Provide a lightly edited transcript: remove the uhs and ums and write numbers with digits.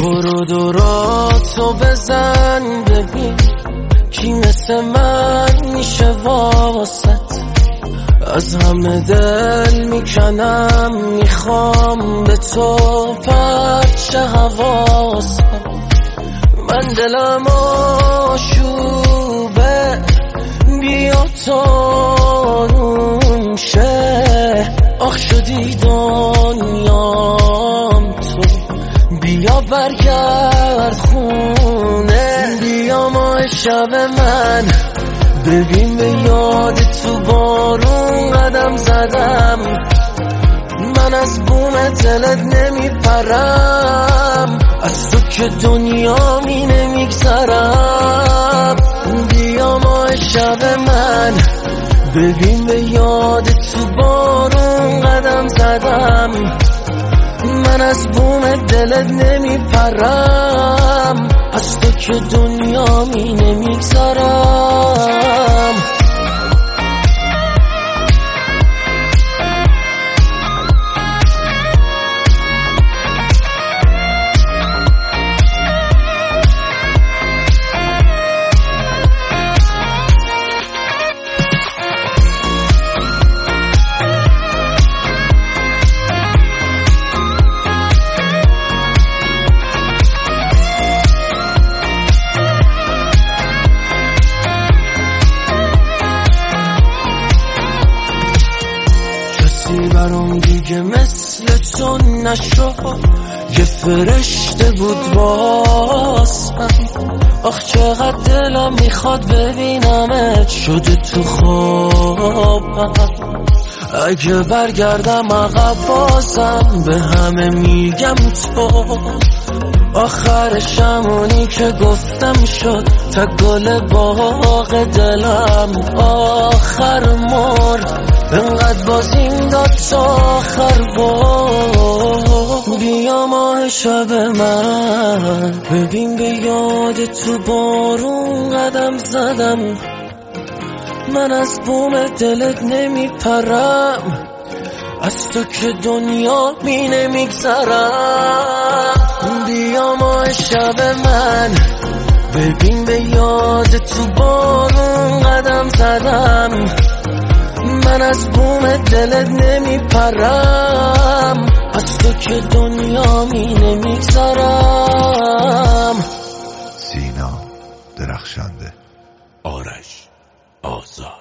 برو دوراتو بزن ببین کی مثل من میشه واسط. از همه دل میکنم میخوام به تو پرچه حواسم. من دلم آشوبه بیا تارون شه. آخ شدی دنیام تو بیا برگرد خونه. بیا ماه شب من ببین به یاد تو بارون قدم زدم. من از بوم دلت نمیپرم از تو که دنیا می نمیگذرم. بیا ماه شب من ببین به یاد تو بارون قدم زدم. من از بوم دلت نمیپرم از تو که دنیا می نمیگذرم. برام دیگه مثل تو نشد، یه فرشته بود واسم. آخ چقدر دلم میخواد ببینمت شده تو خوابم. اگه برگردم عقب بازم به همه میگم تو آخرش همونی که گفتم شد. تا گل باغ دلم آخر مرد انقدر بازیم داد تا آخر بیا ماه شب من ببین به یاد تو بارون قدم زدم. من از بوم دلت نمیپرم از تو که دنیا می نمیگذرم. بیا ماه شب من ببین به یاد تو بارون قدم زدم. من از بوم دلت نمیپرم از تو که دنیا می نمیگذرم. سینا درخشنده، آرش آزاد.